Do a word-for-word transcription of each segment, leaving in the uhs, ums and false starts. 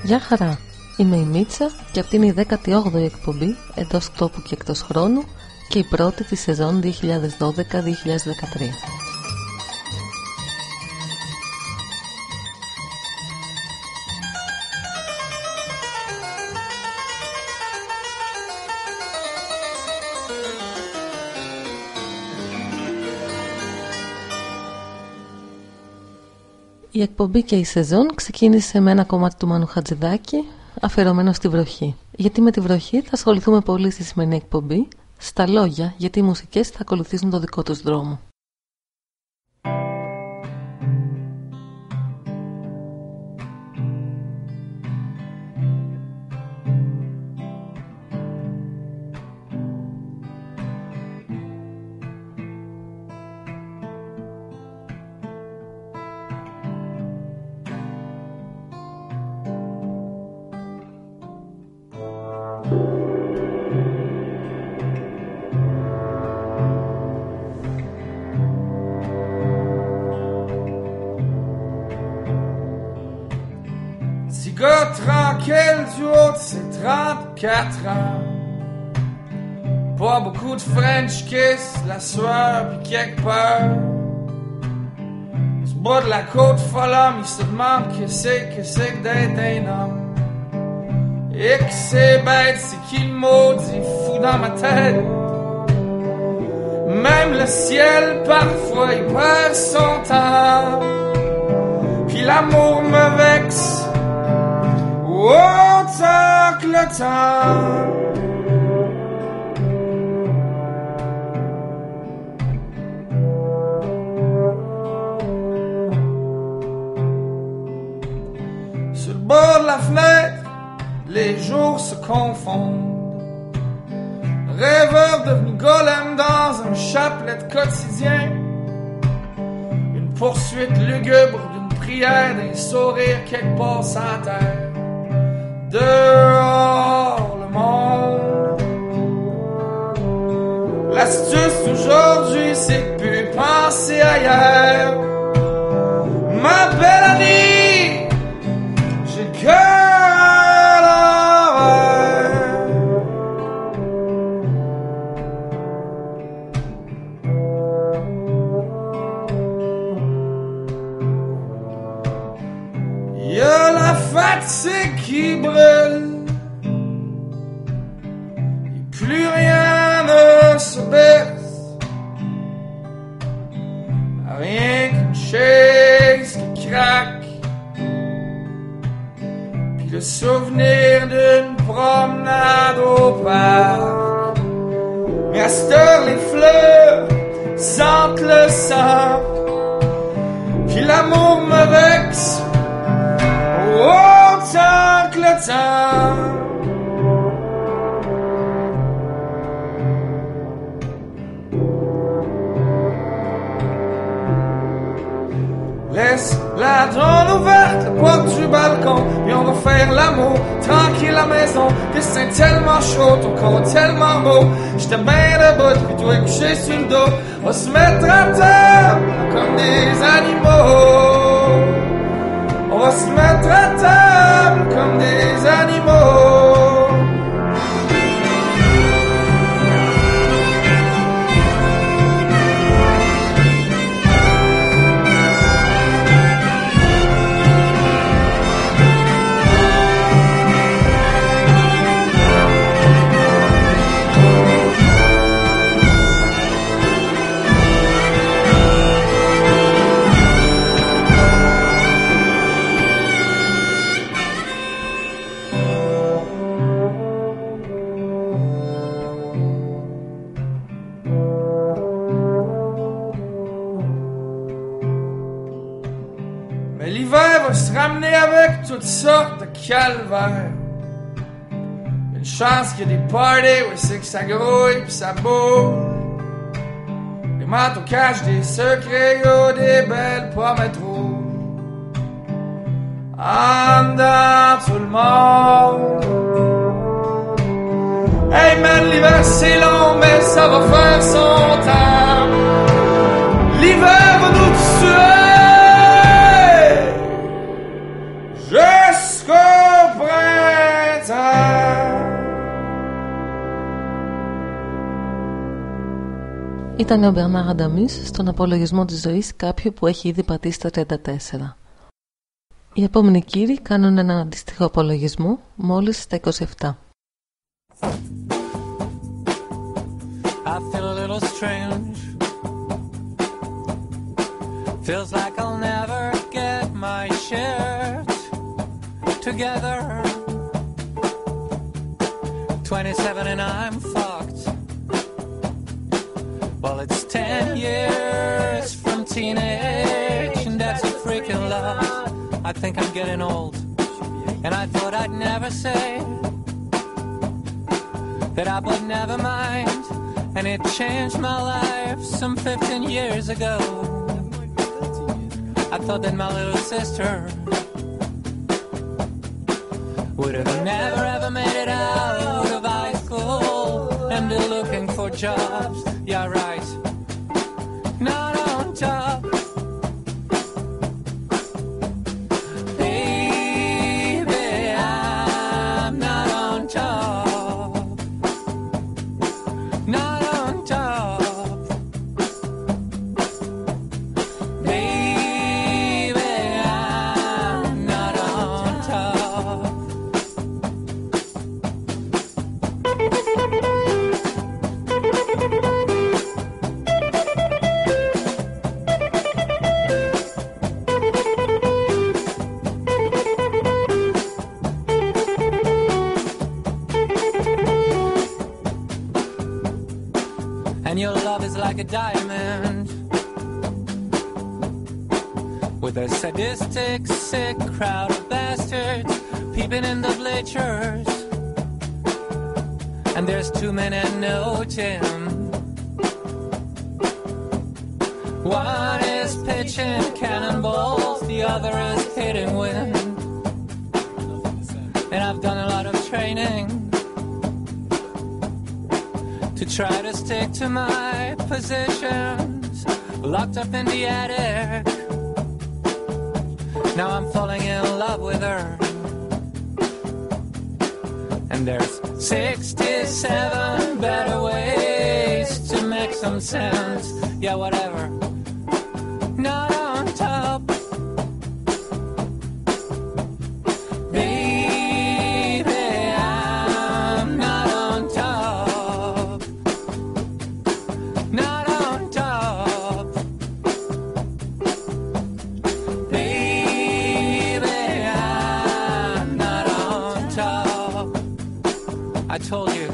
Γεια χαρά, είμαι η Μίτσα και αυτή είναι η δέκατη όγδοη εκπομπή εντός τόπου και εκτός χρόνου και η πρώτη τη σεζόν δύο χιλιάδες δώδεκα δύο χιλιάδες δεκατρία. Η εκπομπή και η σεζόν ξεκίνησε με ένα κομμάτι του Μάνου Χατζηδάκη αφιερωμένο στη βροχή. Γιατί με τη βροχή θα ασχοληθούμε πολύ στη σημερινή εκπομπή, στα λόγια, γιατί οι μουσικές θα ακολουθήσουν το δικό τους δρόμο. Tranquille du haut de ses trente-quatre ans. Pas beaucoup de French kiss, la sueur pis quelque peur. Du bas de la côte folle homme, il se demande que c'est que c'est que d'être un homme. Et que c'est bête, c'est qui le maudit fou dans ma tête. Même le ciel parfois il perd son temps. Puis l'amour me vexe autant que le temps. Sur le bord de la fenêtre, les jours se confondent. Rêveur devenu golem dans un chapelet quotidien. Une poursuite lugubre d'une prière, d'un sourire quelque part sans terre. Dehors le monde. L'astuce d'aujourd'hui c'est de plus penser ailleurs. Ma belle Annie, j'ai le cœur à l'envers. Y'a la fatigue qui brûle, et plus rien ne se baisse, rien qu'une chaise qui craque, puis le souvenir d'une promenade au parc. Mais à cette heure les fleurs sentent le sang, puis l'amour me vexe autant que le temps. Laisse la donne ouverte, la porte du balcon, puis on va faire l'amour tranquille à la maison. Que c'est tellement chaud, ton corps tellement beau. J'étais bien debout, puis toi couché sur le dos. On va se mettre à table comme des animaux. On va se mettre à table comme des animaux. Avec toutes sortes de calvaires. Une chance qu'il y a des parties où c'est que ça grouille pis ça bouge. Les manteaux cachent des secrets, y'a des belles pommettes rouges. En dedans tout le monde. Hey man, l'hiver c'est long mais ça va faire son temps. L'hiver va nous tuer jusqu'au Ήταν ο Μπερνάρ Ανταμίς στον απολογισμό της ζωής κάποιου που έχει ήδη πατήσει τα τριάντα τέσσερα. Οι επόμενοι κύριοι κάνουν έναν αντίστοιχο απολογισμό μόλις στα είκοσι επτά. I feel a little strange. Feels like I'll never get my shit together. twenty-seven and I'm fucked. Well, it's ten years from teenage, and that's a freaking lot. I think I'm getting old, and I thought I'd never say that I would never mind, and it changed my life some fifteen years ago. I thought that my little sister would have never ever made it out of high school and be looking for jobs. Yeah, right. Not on top. Baby, I'm not on top. Not on top. Baby, I'm not on top. And your love is like a diamond with a sadistic, sick crowd of bastards peeping in the bleachers. And there's two men and no Jim. One is pitching cannonballs, the other is hitting wind. And I've done a lot of training to try to stick to my positions, locked up in the attic. Now I'm falling in love with her, and there's sixty-seven better ways to make some sense. Yeah, whatever. Not on top. Baby, I'm not on top. Not on top. Baby, I'm not on top. I told you.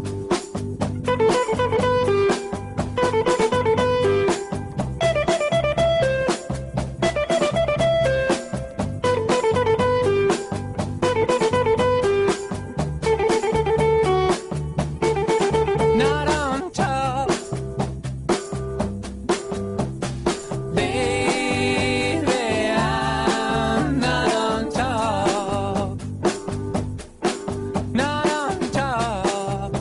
Not on top. Baby, I'm not on top. Not on top.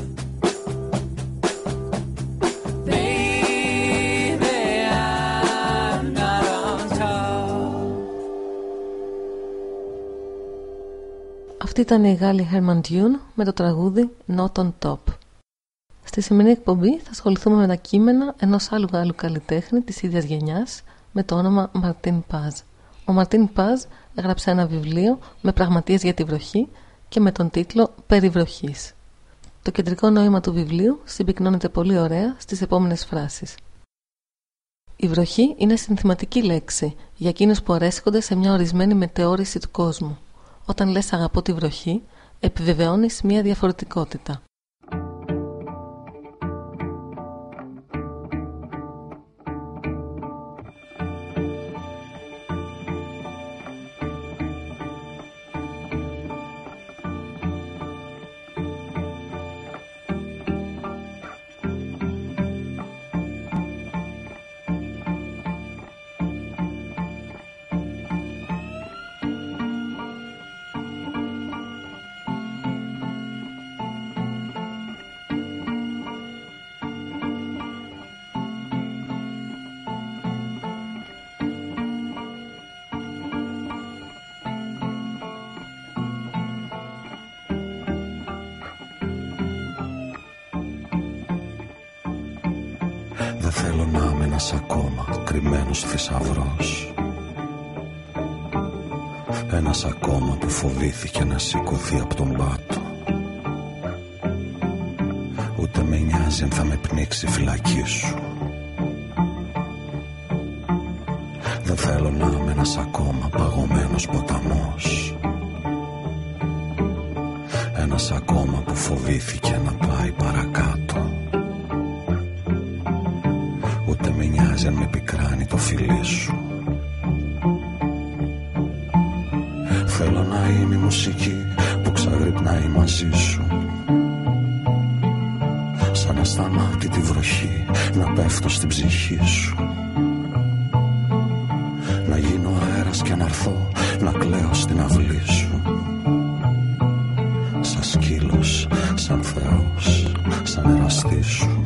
Baby, I'm not on top. Αυτή ήταν η Γάλλη Herman Dune με το τραγούδι Not on Top. Στη σημερινή εκπομπή θα ασχοληθούμε με τα κείμενα ενός άλλου Γάλλου καλλιτέχνη της ίδιας γενιάς με το όνομα Μαρτίν Πάζ. Ο Μαρτίν Πάζ έγραψε ένα βιβλίο με πραγματείες για τη βροχή και με τον τίτλο «Περί βροχής». Το κεντρικό νόημα του βιβλίου συμπυκνώνεται πολύ ωραία στις επόμενες φράσεις. Η βροχή είναι συνθηματική λέξη για εκείνους που αρέσκονται σε μια ορισμένη μετεώρηση του κόσμου. Όταν λες αγαπώ τη βροχή, επιβεβαιώνεις μια διαφορετικότητα. Δεν θέλω να είμαι ένας ακόμα κρυμμένος θησαυρός, ένας ακόμα που φοβήθηκε να σηκωθεί από τον πάτο. Ούτε με νοιάζει αν θα με πνίξει η φυλακή σου. Δεν θέλω να είμαι ένας ακόμα παγωμένος ποταμός, ένας ακόμα που φοβήθηκε να πάει παρακάτω. Ούτε με νοιάζει αν με πικράνει το φιλί σου. Θέλω να είμαι η μουσική που ξαγρυπνάει μαζί σου, σαν ασταμάτητη βροχή να πέφτω στην ψυχή σου. Να γίνω αέρας και να έρθω να κλαίω στην αυλή σου, σαν σκύλος, σαν Θεός, σαν εραστή σου.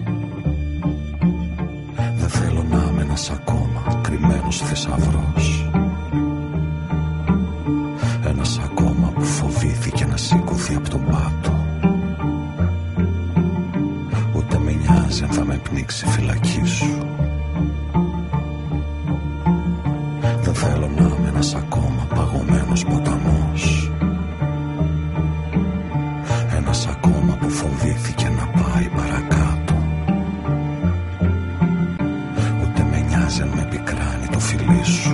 Δεν θέλω να είμαι ένας ακόμα κρυμμένος θησαυρός, ένας ακόμα που φοβήθηκε να σηκωθεί από τον πάτο. Ούτε με νοιάζει αν θα με πνίξει η φυλακή σου. Δεν θέλω να είμαι ένας ακόμα παγωμένος ποταμός, ένας ακόμα που φοβήθηκε να πάει παρακάτω. Ούτε με νοιάζει αν με πικράνει το φιλί σου.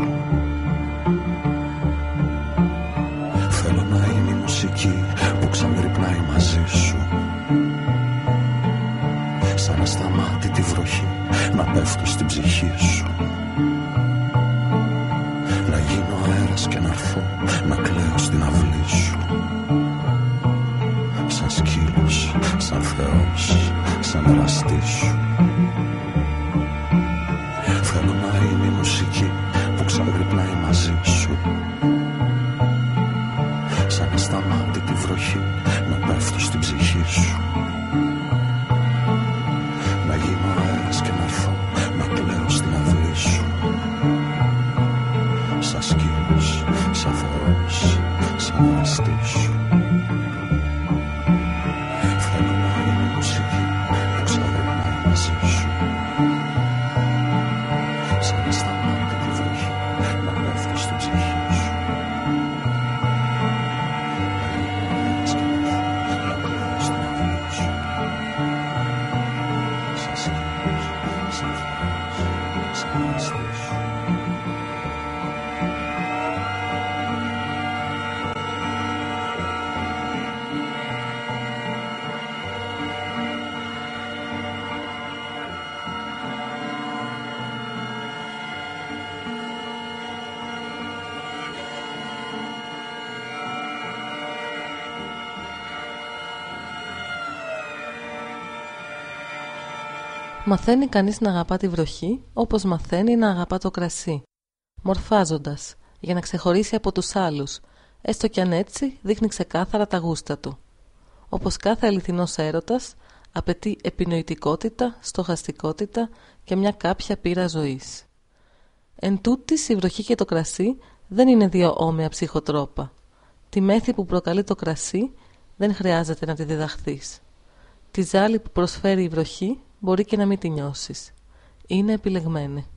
Θέλω να είμαι η μουσική που ξαγρυπνάει μαζί σου, σαν ασταμάτητη βροχή να πέφτω στην ψυχή σου. Να γίνω αέρας και να έρθω να κλαίω στην αυλή σου, σαν σκύλος, σαν Θεός, σαν εραστή σου. Θέλω να είμαι η μουσική που ξαγρυπνάει μαζί σου, σαν ασταμάτητη βροχή να πέφτω στην ψυχή σου. Να γίνω αέρας και να έρθω να κλαίω στην αυλή σου, σαν σκύλος, σαν Θεός, σαν εραστή σου. Θέλω να είμαι η μουσική που ξαγρυπνάει μαζί σου, σαν ασταμάτητη βροχή να πέφτω στην ψυχή σου. Μαθαίνει κανείς να αγαπά τη βροχή όπως μαθαίνει να αγαπά το κρασί, μορφάζοντας, για να ξεχωρίσει από τους άλλους, έστω κι αν έτσι δείχνει ξεκάθαρα τα γούστα του. Όπως κάθε αληθινός έρωτας, απαιτεί επινοητικότητα, στοχαστικότητα και μια κάποια πείρα ζωής. Εν τούτης, η βροχή και το κρασί δεν είναι δύο όμοια ψυχοτρόπα. Τη μέθη που προκαλεί το κρασί δεν χρειάζεται να τη διδαχθείς. Τη ζάλη που προσφέρει η βροχή μπορεί και να μην τη νιώσεις. Είναι επιλεγμένη.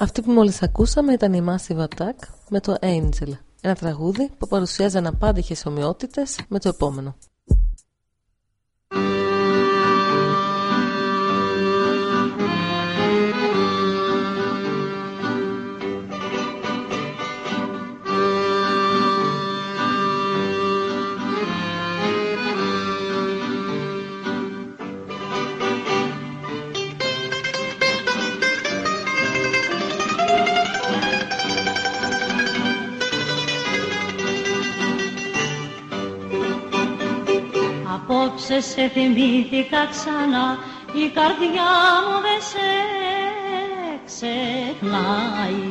Αυτή που μόλις ακούσαμε ήταν η Massive Attack με το Angel, ένα τραγούδι που παρουσιάζει αναπάντηχες ομοιότητες με το επόμενο. Απόψε σε θυμήθηκα ξανά, η καρδιά μου δεν σε ξεχνάει.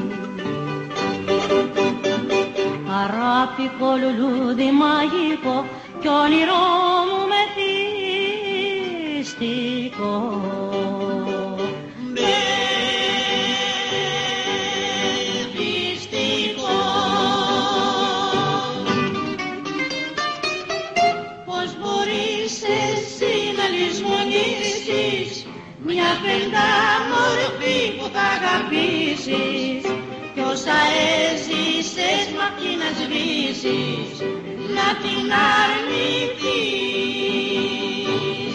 Αράπικο λουλούδι μαγικό κι όνειρό μου μεθυστικό. Μια πεντάμορφη που θα αγαπήσεις κι όσα έζησες μ' αυτή να σβήσεις, να την αρνηθείς.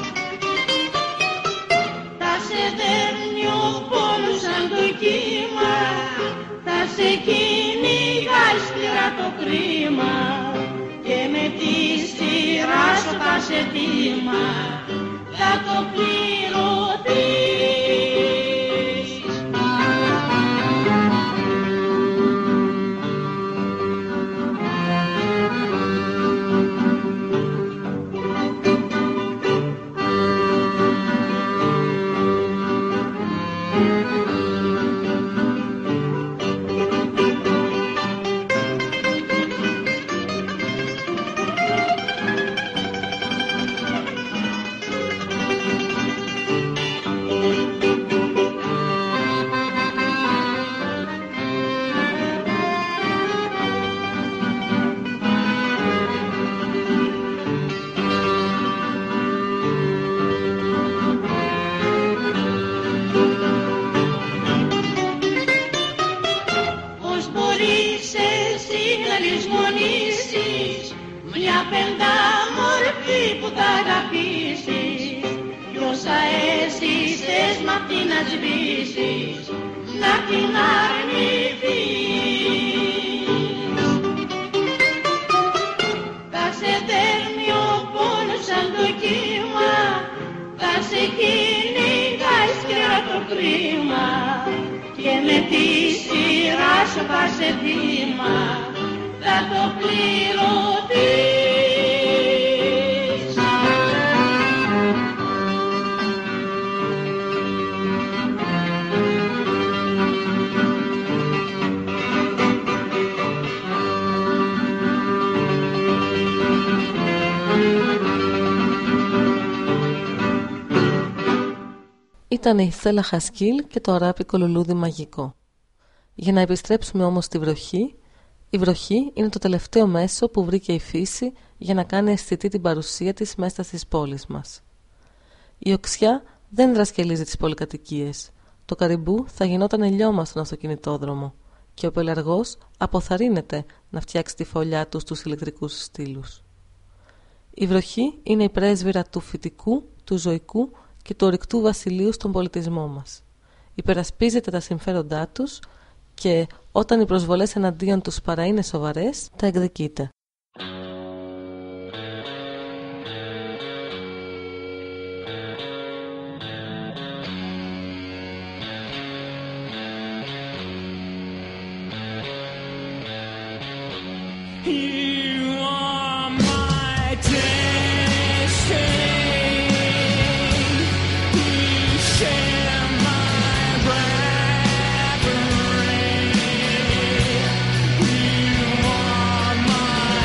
Θα σε δέρνει ο πόνος σαν το κύμα, θα σε κυνηγάει σκληρά το κρίμα και με τη σειρά σου θα σε θύμα, θα το πληρωθείς. Πεντάμορφη που θα αγαπήσεις κι όσα έζησες μ' αυτή να σβήσεις, να την αρνηθείς. Θα σε δέρνει ο πόνος σαν το κύμα, θα σε κυνηγάει σκληρά το κρίμα και με τη σειρά σου θα σε θύμα, θα το πληρωθείς. Ήταν η Στέλλα Χασκίλ και το αράπικο λουλούδι μαγικό. Για να επιστρέψουμε όμως στη βροχή, η βροχή είναι το τελευταίο μέσο που βρήκε η φύση για να κάνει αισθητή την παρουσία της μέσα στις πόλεις μας. Η οξιά δεν δρασκελίζει τις πολυκατοικίες. Το καρυμπού θα γινόταν ελιώμα στον αυτοκινητόδρομο και ο πελαργός αποθαρρύνεται να φτιάξει τη φωλιά του στους ηλεκτρικούς στήλους. Η βροχή είναι η πρέσβυρα του φυτικού, του ζωικού και του ορυκτού βασιλείου στον πολιτισμό μας. Υπερασπίζεται τα συμφέροντά τους και όταν οι προσβολές εναντίον τους παρά είναι σοβαρές, τα εκδικείται. My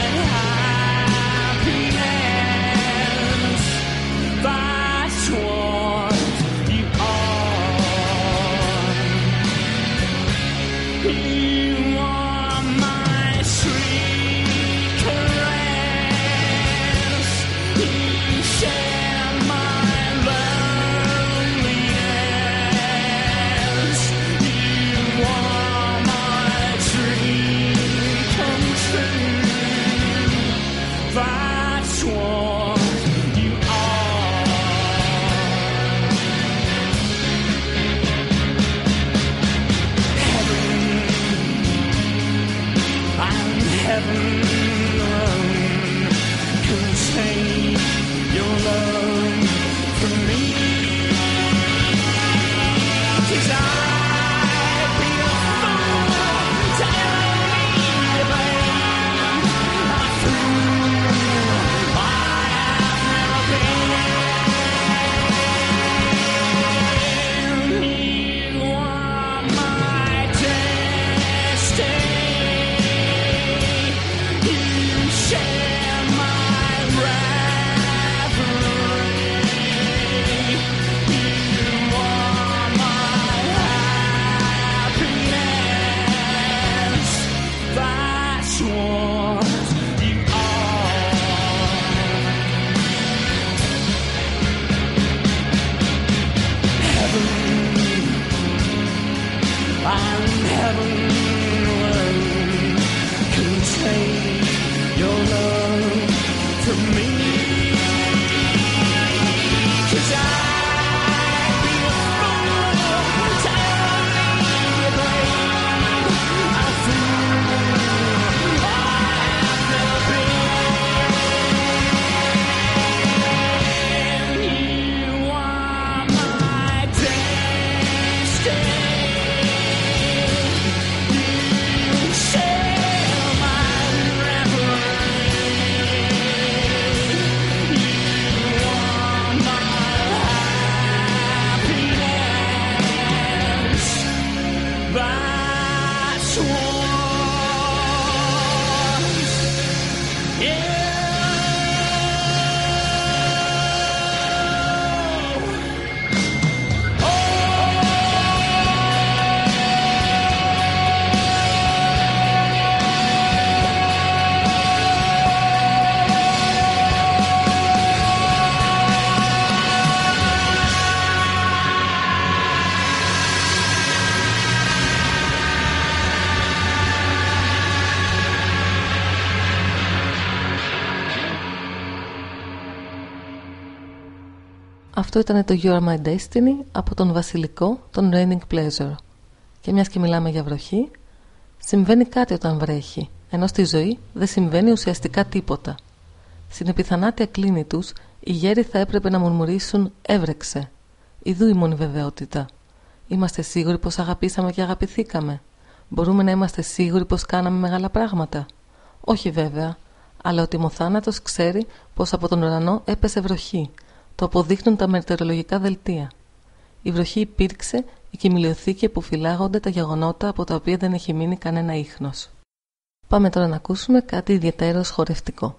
Αυτό ήταν το You Are My Destiny από τον Βασιλικό, τον Raining Pleasure. Και μιας και μιλάμε για βροχή, συμβαίνει κάτι όταν βρέχει, ενώ στη ζωή δεν συμβαίνει ουσιαστικά τίποτα. Στην επιθανάτια κλίνη τους, οι γέροι θα έπρεπε να μουρμουρίσουν «Έβρεξε». Ιδού η μόνη βεβαιότητα. Είμαστε σίγουροι πως αγαπήσαμε και αγαπηθήκαμε? Μπορούμε να είμαστε σίγουροι πως κάναμε μεγάλα πράγματα? Όχι βέβαια, αλλά ο τιμοθάνατος ξέρει πως από τον ουρανό έπεσε βροχή. Το αποδείχνουν τα μετεωρολογικά δελτία. Η βροχή υπήρξε η κοιμηλιοθήκη που φυλάγονται τα γεγονότα από τα οποία δεν έχει μείνει κανένα ίχνος. Πάμε τώρα να ακούσουμε κάτι ιδιαίτερος χορευτικό.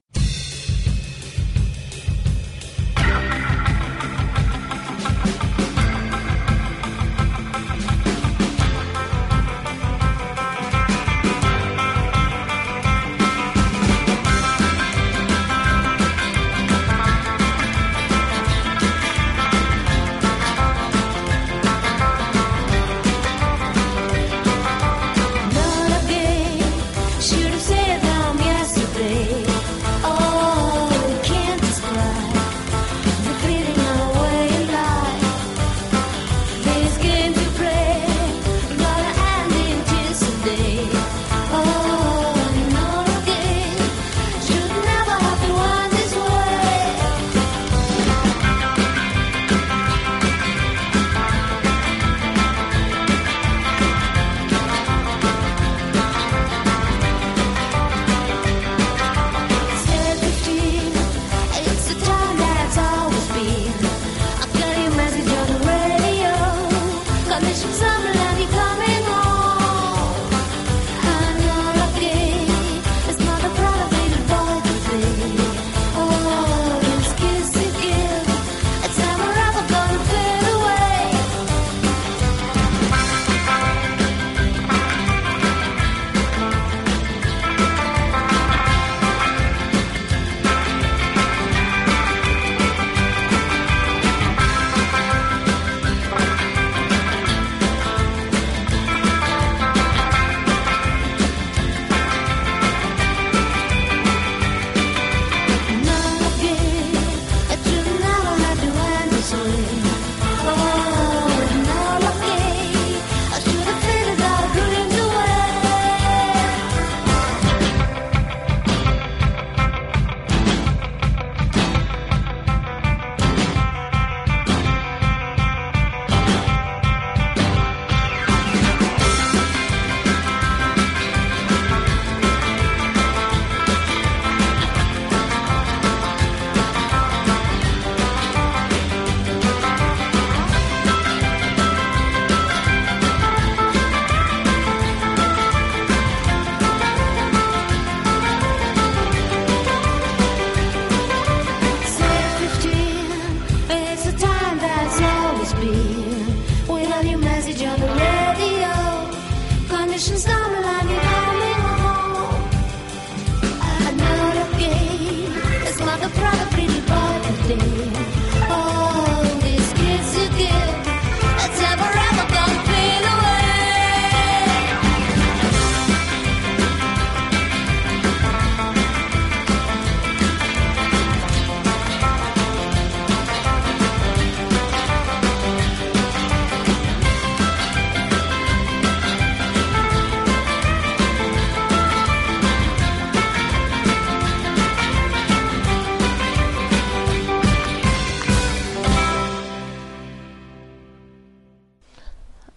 Should have said them yesterday. Oh,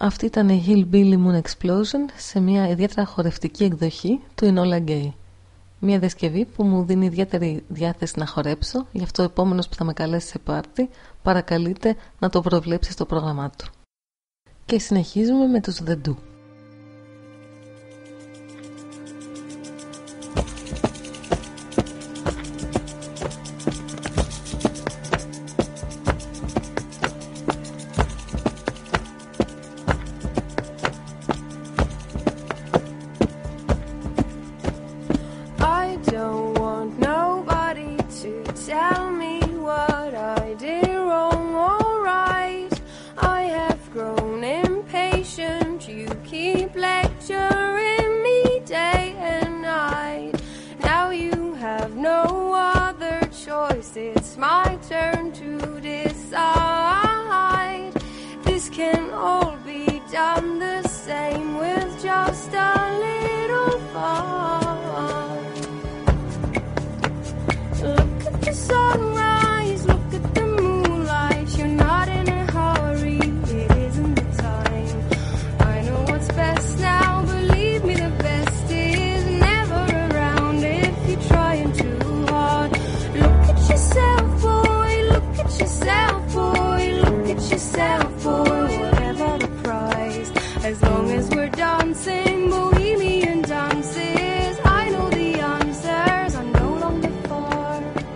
Αυτή ήταν η Hillbilly Moon Explosion σε μια ιδιαίτερα χορευτική εκδοχή του Enola Gay. Μια διασκευή που μου δίνει ιδιαίτερη διάθεση να χορέψω, γι' αυτό ο επόμενος που θα με καλέσει σε πάρτι παρακαλείται να το προβλέψει στο πρόγραμμά του. Και συνεχίζουμε με τους The Do. It's my turn to decide. This can all be done the same with just a little fun. Look at the sunrise, look at the moonlight. You're not in a hurry, it isn't the time. I know what's best now, believe me, the best is never around if you're trying too hard. Look at yourself, boy, look at yourself, boy, look at yourself, boy, whatever the price. As long as we're dancing bohemian dances, I know the answers are no longer far.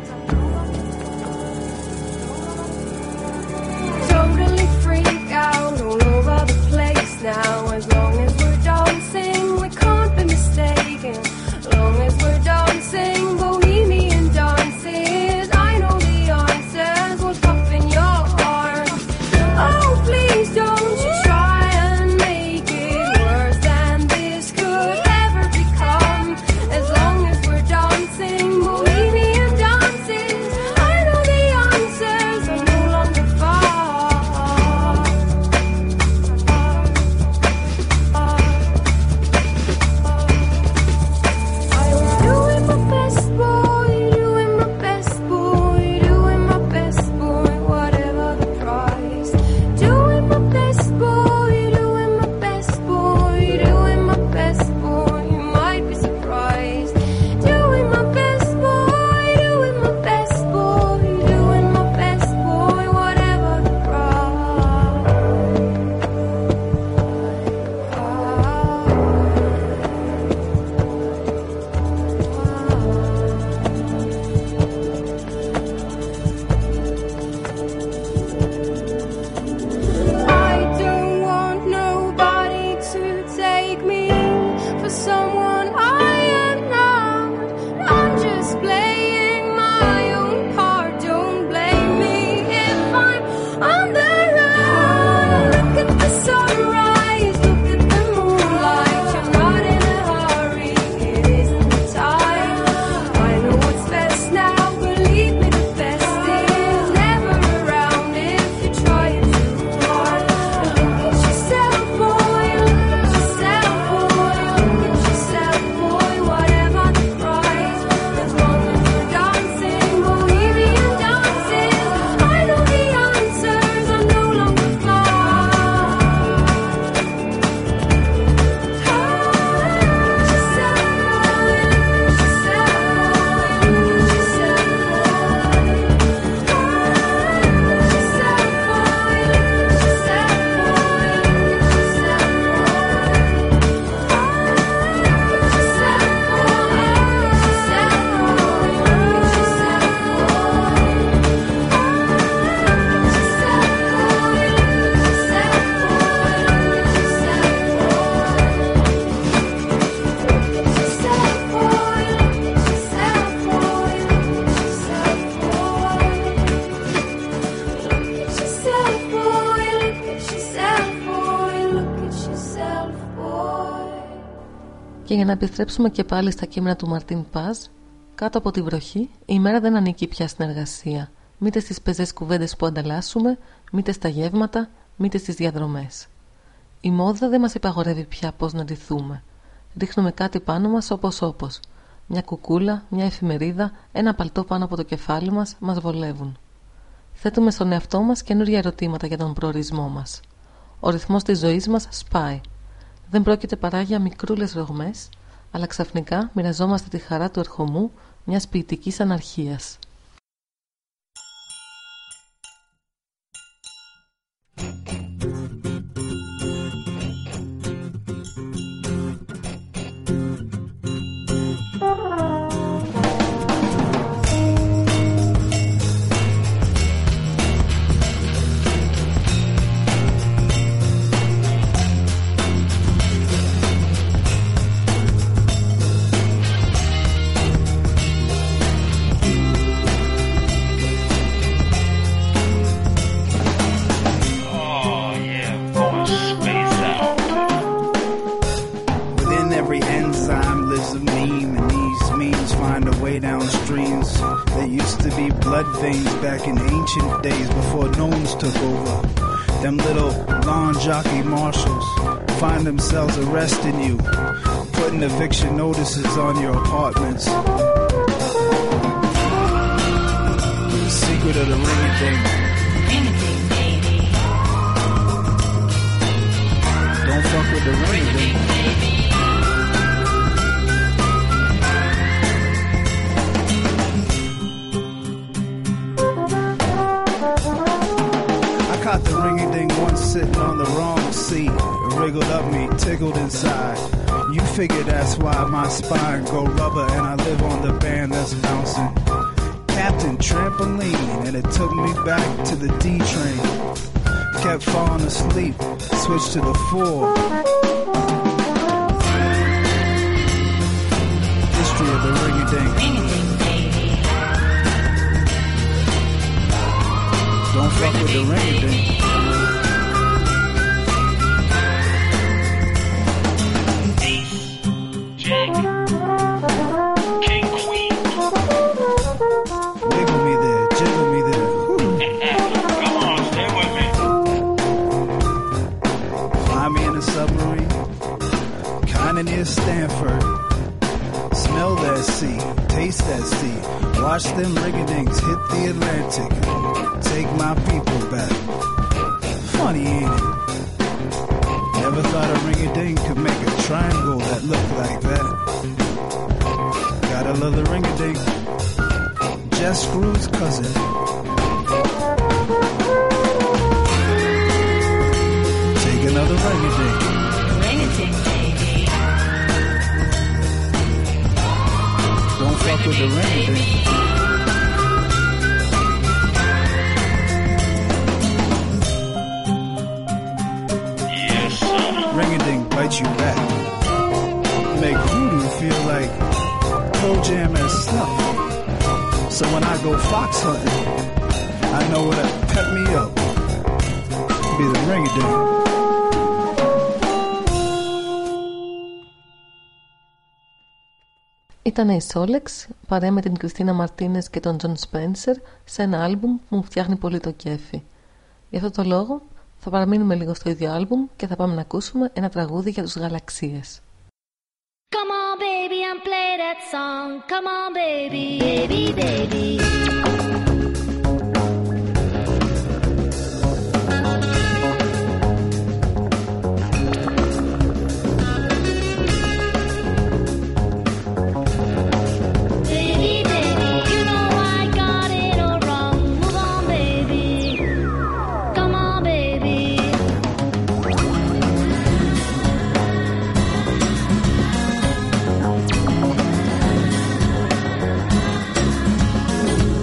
Totally freak out all over the place now. As long as we're dancing, we can't be mistaken. As long as we're dancing bohemian dances, I know the answers will pop in your heart. Oh, please don't you try and make it worse than this could ever become. As long as we're dancing bohemian dances, I know the answers are no longer far. I was doing my best, boy, doing my best, boy, doing my best, boy, whatever the price. Doing my best, boy, doing my best, boy, doing my best, boy, you might be surprised. Doing my best, boy, doing my best, boy, doing my best, boy, whatever the I don't want nobody to take me for someone I am not. I'm just playing my own part. Don't blame me if I'm on the run. Look at the sunrise, look at the moonlight. You're not in a hurry, it isn't the time. I know what's best now, believe me, the best is never around if you're trying too hard. Look at yourself, boy, look at yourself, boy, look at yourself, boy, whatever the price. As long as we're dancing bohemian dances, I know the answers are no longer far. Και για να επιστρέψουμε και πάλι στα κείμενα του Μαρτίν Παζ, κάτω από τη βροχή η ημέρα δεν ανήκει πια στην εργασία, μήτε στις πεζές κουβέντες που ανταλλάσσουμε, μήτε στα γεύματα, μήτε στις διαδρομές. Η μόδα δεν μας υπαγορεύει πια πώς να ντυθούμε. Ρίχνουμε κάτι πάνω μας όπως όπως. Μια κουκούλα, μια εφημερίδα, ένα παλτό πάνω από το κεφάλι μας μας βολεύουν. Θέτουμε στον εαυτό μας καινούργια ερωτήματα για τον προορισμό μας. Ο ρυθμός της ζωής μας σπάει. Δεν πρόκειται παρά για μικρούλες ρογμές, αλλά ξαφνικά μοιραζόμαστε τη χαρά του ερχομού μιας ποιητικής αναρχίας. Back in ancient days before gnomes took over, them little lawn jockey marshals find themselves arresting you, putting eviction notices on your apartments. The secret of the ring-a-ding. Ring-a-ding, baby. Don't fuck with the ring-a-ding. Caught the ring-a-ding once sitting on the wrong seat. It wriggled up me, tickled inside. You figure that's why my spine go rubber and I live on the band that's bouncing. Captain Trampoline, and it took me back to the D train. Kept falling asleep, switched to the four. History of the ring-a-ding. Ring-a-ding, baby. Don't fuck with the ring-a-ding. Ace, Jack, King, Queen. Wiggle me there, jiggle me there. Come on, stay with me. Fly me in a submarine, kinda near Stanford. Smell that sea, taste that sea. Watch them ring-a-dings hit the Atlantic. Take my people back. Funny, ain't it? Never thought a ring-a-ding could make a triangle that looked like that. Gotta love the ring-a-ding. Just Screw's cousin. Take another ring-a-ding. Ring-a-ding, baby. Don't fuck with the ring-a-ding. Ring-a-ding bites you back. Make voodoo feel like Pearl Jam and stuff. So when I go fox hunting, I know what'll pep me up. Be the ring-a-ding. Ήταν η Solex παρέα με την Κριστίνα Μαρτίνες και τον Τζον Σπένσερ σε ένα άλμπουμ που μου φτιάχνει πολύ το κέφι. Γι' αυτό το λόγο θα παραμείνουμε λίγο στο ίδιο άλμπουμ και θα πάμε να ακούσουμε ένα τραγούδι για τους γαλαξίες. Come on baby and play that song. Come on baby, baby, baby. Baby,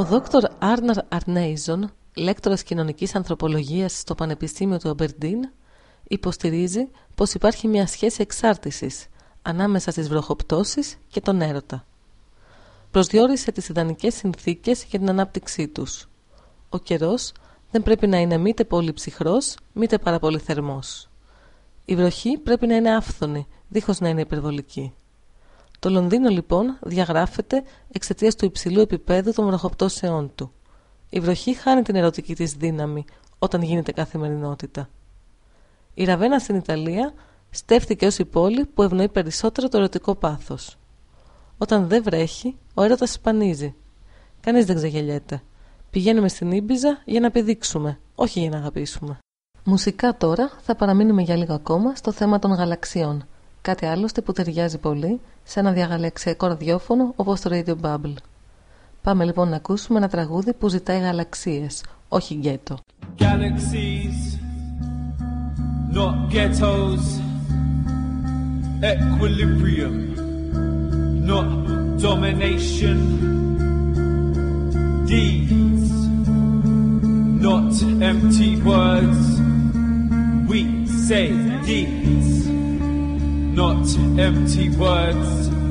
δόκτωρ Άρναρ Αρνέιζον, λέκτορας κοινωνικής ανθρωπολογίας στο Πανεπιστήμιο του Αμπερντίν, υποστηρίζει πως υπάρχει μια σχέση εξάρτησης ανάμεσα στις βροχοπτώσεις και τον έρωτα. Προσδιορίσε τις ιδανικές συνθήκες για την ανάπτυξή τους. Ο καιρός δεν πρέπει να είναι μήτε πολύ ψυχρός, μήτε πάρα πολύ θερμός. Η βροχή πρέπει να είναι άφθονη, δίχως να είναι υπερβολική. Το Λονδίνο λοιπόν διαγράφεται εξαιτίας του υψηλού επίπεδου των βροχοπτώσεών του. Η βροχή χάνει την ερωτική της δύναμη όταν γίνεται καθημερινότητα. Η Ραβένα στην Ιταλία στέφθηκε ως η πόλη που ευνοεί περισσότερο το ερωτικό πάθος. Όταν δεν βρέχει, ο έρωτας σπανίζει. Κανείς δεν ξεγελιέται. Πηγαίνουμε στην Ήμπιζα για να πηδήξουμε, όχι για να αγαπήσουμε. Μουσικά τώρα θα παραμείνουμε για λίγο ακόμα στο θέμα των γαλαξιών. Κάτι άλλωστε που ταιριάζει πολύ σε ένα διαγαλαξιακό ραδιόφωνο όπως το Radio Bubble. Πάμε λοιπόν να ακούσουμε ένα τραγούδι που ζητάει γαλαξίες, όχι γκέτο. Galaxies, not ghettos. Equilibrium, not domination. Deeds, not empty words. We say deeds, not empty words.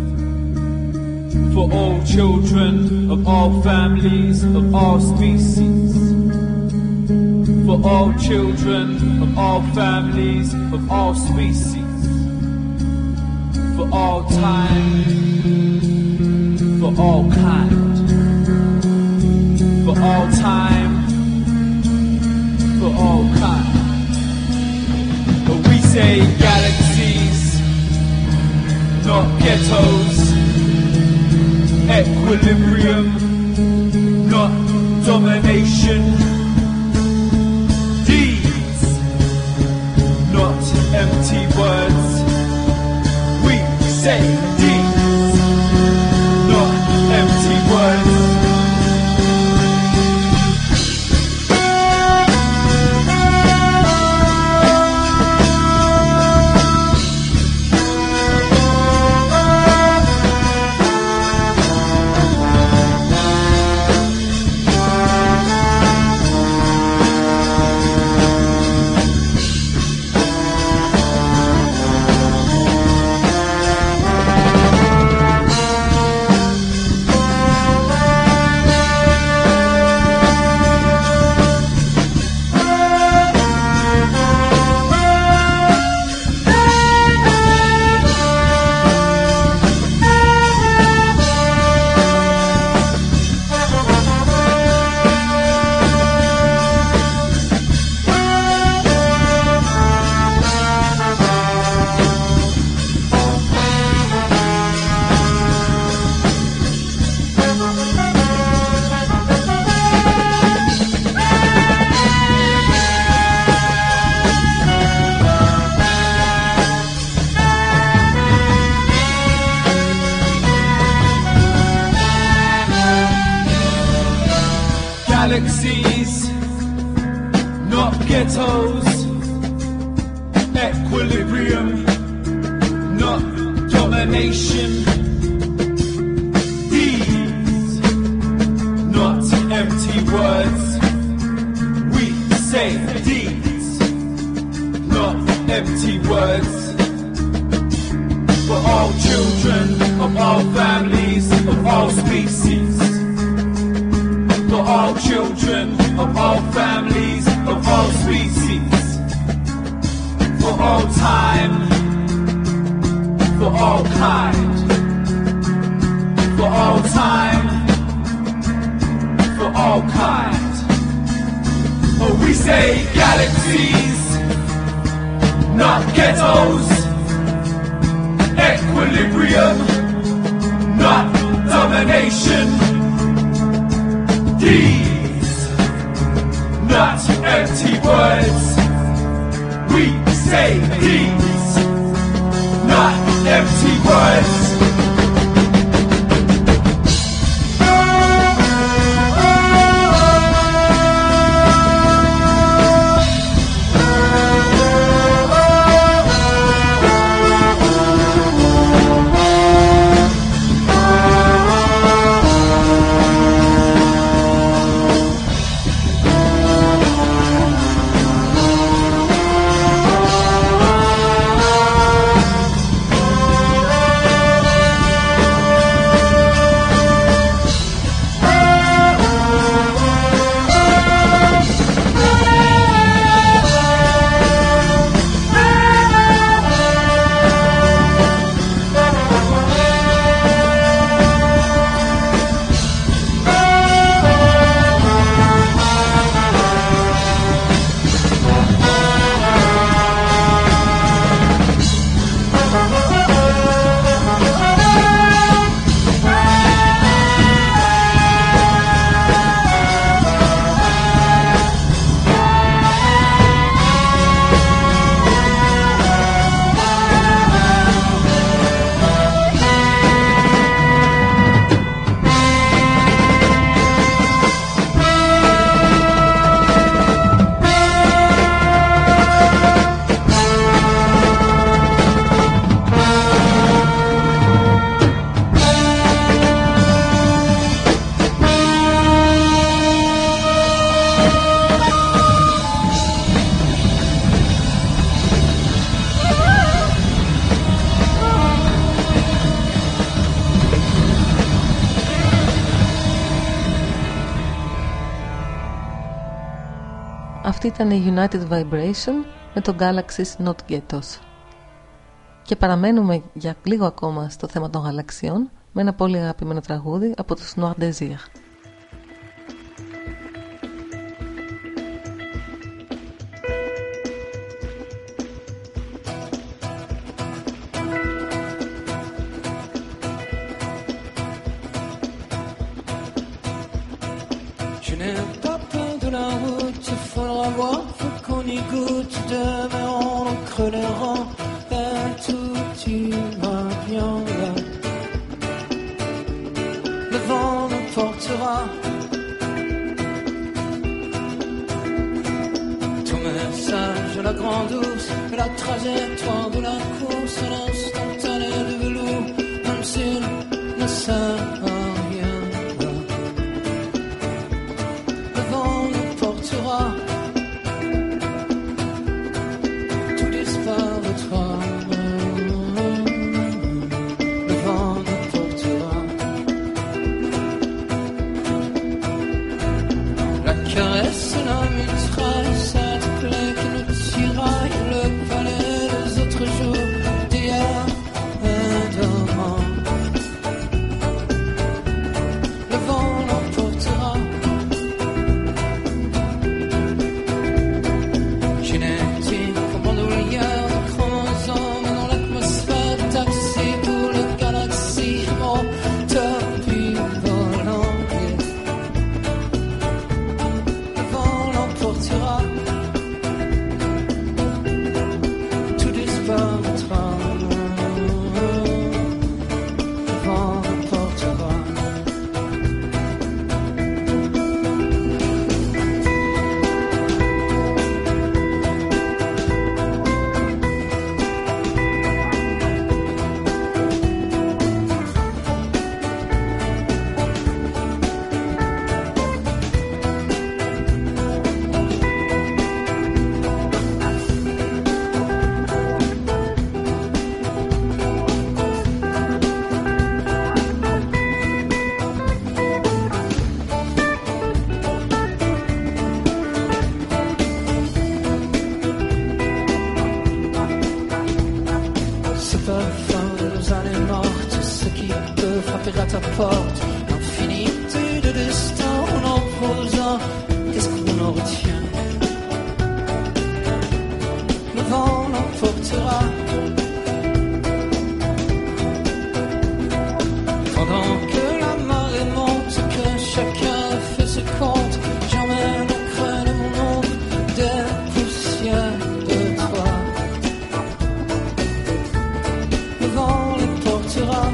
For all children of all families, of all species. For all children of all families, of all species. For all time, for all kind. For all time, for all kind. But we say galaxies, not ghettos. Equilibrium, not domination. Deeds, not empty words. We say deeds, not empty words. Galaxies, not ghettos. Equilibrium, not domination. Deeds, not empty words. We say deeds, not empty words. For all children of all families, of all species. For all children of all families, of all species. For all time, for all kind. For all time, for all kind. Oh, we say galaxies, not ghettos. Equilibrium, not domination. Deeds, not empty words. We say deeds, not empty words. Αυτή ήταν η United Vibration με το Galaxies Not Ghettos. Και παραμένουμε για λίγο ακόμα στο θέμα των γαλαξιών με ένα πολύ αγαπημένο τραγούδι από τους Noir Désir. Je n'ai pas peur de la route, il faudra voir, faut qu'on y goûte. Demain on creux les rangs, et tout ira bien là. Le vent nous portera, tout message de la grande ours, et la trajectoire de la course, l'instantané de velours, même s'il ne sert à rien. Tout disparaîtra, le vent nous portera. La caresse, la mitraille, cette plaie qui nous tiraille, le palais des autres jours, d'hier et demain. Le vent nous portera. À ta porte, l'infinité de destin en opposant, qu'est-ce qu'on en retient? Le vent l'emportera. Pendant que la marée monte, que chacun fait ses comptes, j'emmène au creux de mon ombre des poussières de toi. Le vent les portera.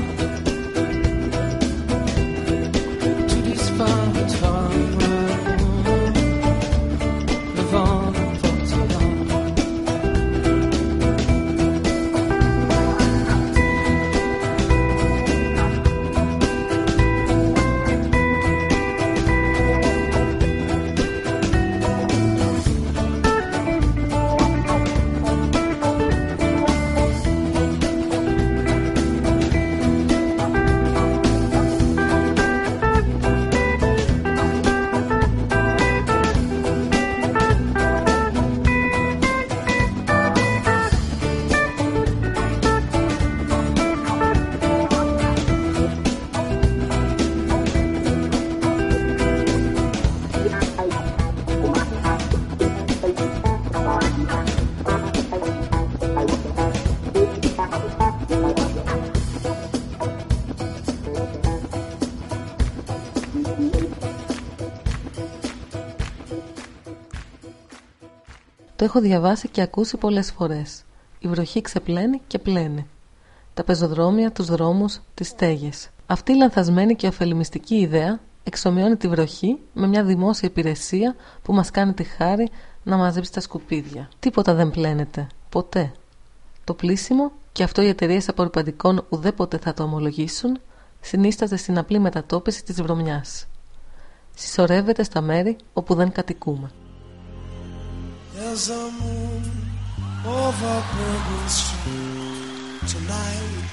Το έχω διαβάσει και ακούσει πολλές φορές. Η βροχή ξεπλένει και πλένει. Τα πεζοδρόμια, τους δρόμους, τις στέγες. Αυτή η λανθασμένη και ωφελημιστική ιδέα εξομοιώνει τη βροχή με μια δημόσια υπηρεσία που μας κάνει τη χάρη να μαζέψει τα σκουπίδια. Τίποτα δεν πλένεται. Ποτέ. Το πλήσιμο, και αυτό οι εταιρείες απορρυπαντικών ουδέποτε θα το ομολογήσουν, συνίσταται στην απλή μετατόπιση της βρωμιάς. Συσσωρεύεται στα μέρη όπου δεν κατοικούμε. There's a moon over Bourbon Street tonight.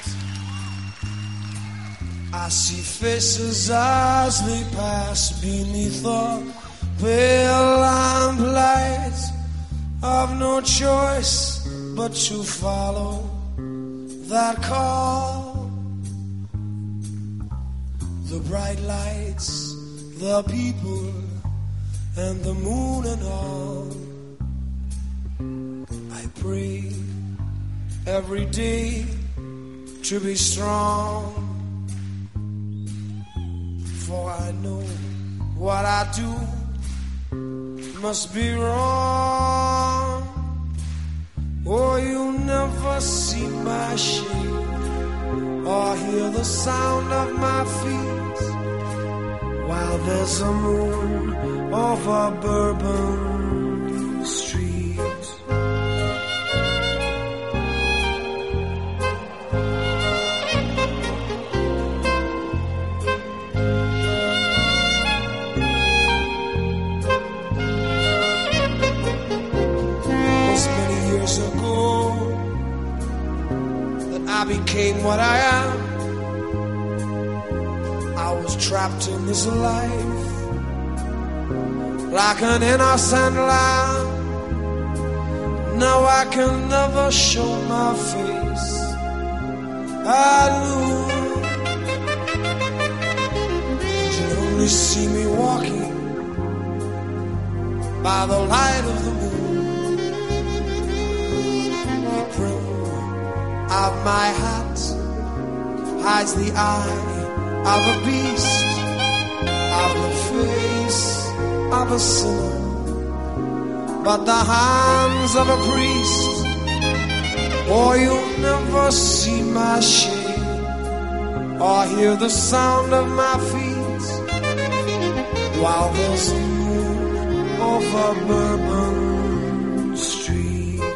I see faces as they pass beneath the pale lamplights. I've no choice but to follow that call. The bright lights, the people, and the moon and all. I pray every day to be strong, for I know what I do must be wrong. Oh, you'll never see my shade or hear the sound of my feet while there's a moon over Bourbon Street. I became what I am. I was trapped in this life like an innocent lamb. Now I can never show my face. I knew you'd only see me walking by the light of the moon. Of my hat hides the eye of a beast, of the face of a sinner, but the hands of a priest. Oh, you'll never see my shade or hear the sound of my feet while there's a moon over Bourbon Street.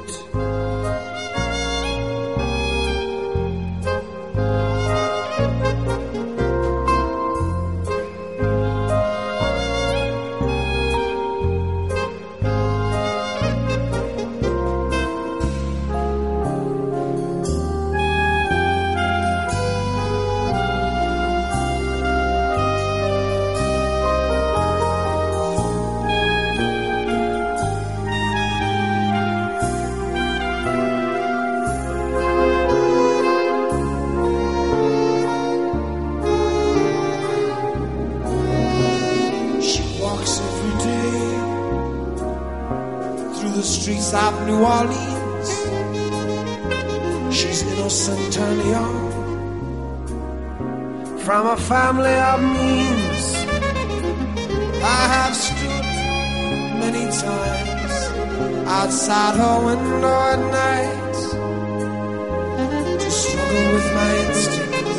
Of New Orleans, she's innocent and young, from a family of means. I have stood many times outside her window at night to struggle with my instinct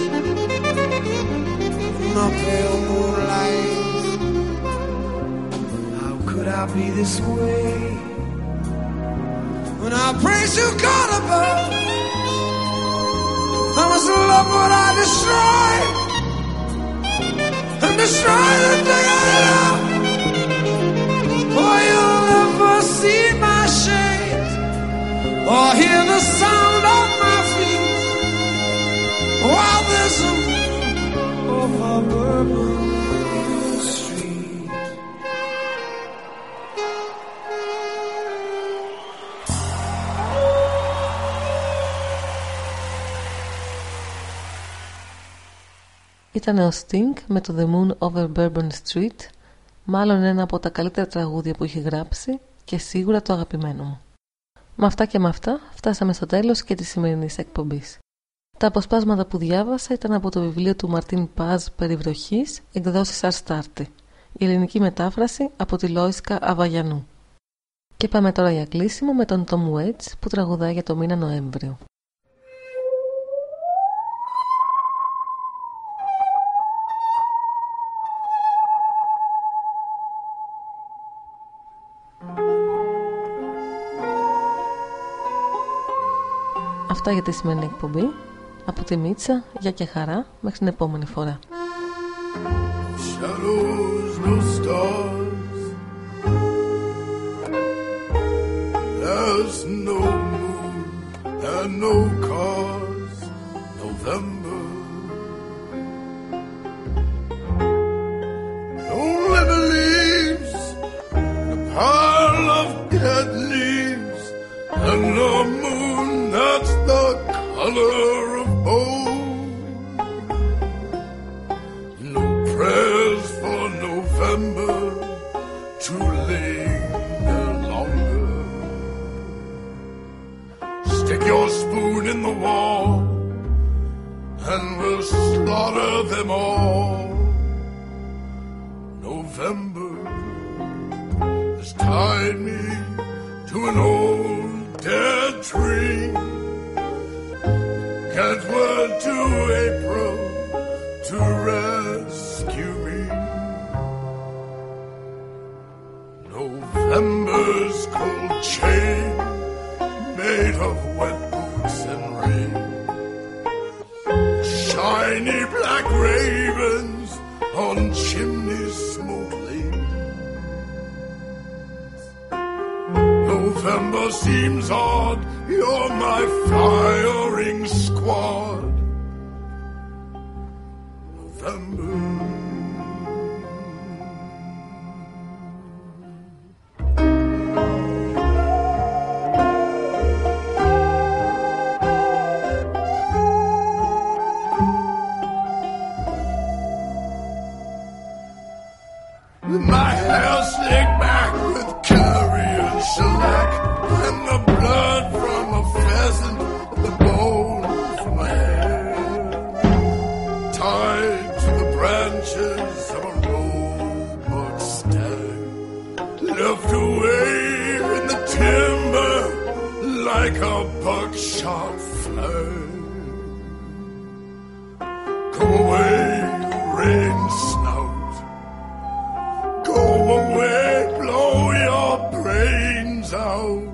in the pale moonlight. How could I be this way when I praise you, God above? I must love what I destroy and destroy the thing I love. For you'll never see my shade or hear the sound of my feet while there's a moon over Bourbon Street. Ήταν ο Sting με το The Moon Over Bourbon Street, μάλλον ένα από τα καλύτερα τραγούδια που έχει γράψει και σίγουρα το αγαπημένο μου. Με αυτά και με αυτά φτάσαμε στο τέλος και της σημερινής εκπομπής. Τα αποσπάσματα που διάβασα ήταν από το βιβλίο του Μαρτίν Πάζ περί βροχής, εκδόσεις Αστάρτη, η ελληνική μετάφραση από τη Λόισκα Αβαγιανού. Και πάμε τώρα για κλείσιμο με τον Tom Waits που τραγουδάει για το μήνα Νοέμβριο. Αυτά για τη σημερινή εκπομπή. Από τη Μίτσα, γεια και χαρά, μέχρι την επόμενη φορά. Shadows, no stars. There's no moon and no cars. November. Only the leaves, a pile of dead leaves. and the moon that's the color of bone. No prayers for November to linger longer. Stick your spoon in the wall and we'll slaughter them all. November has tied me to an old dead tree. Can't word to April to rescue me. November's cold chain made of wet boots and rain. Shiny black ravens on chimneys smoke lanes. November seems odd, you're my firing squad. November. My hair slicked back with curry and shellac, and the blood from a pheasant, the bone from my hair, tied to the branches of a roebuck stag, left away in the timber like a buckshot flag. Go away, you rain snout. Go away, blow your brains out.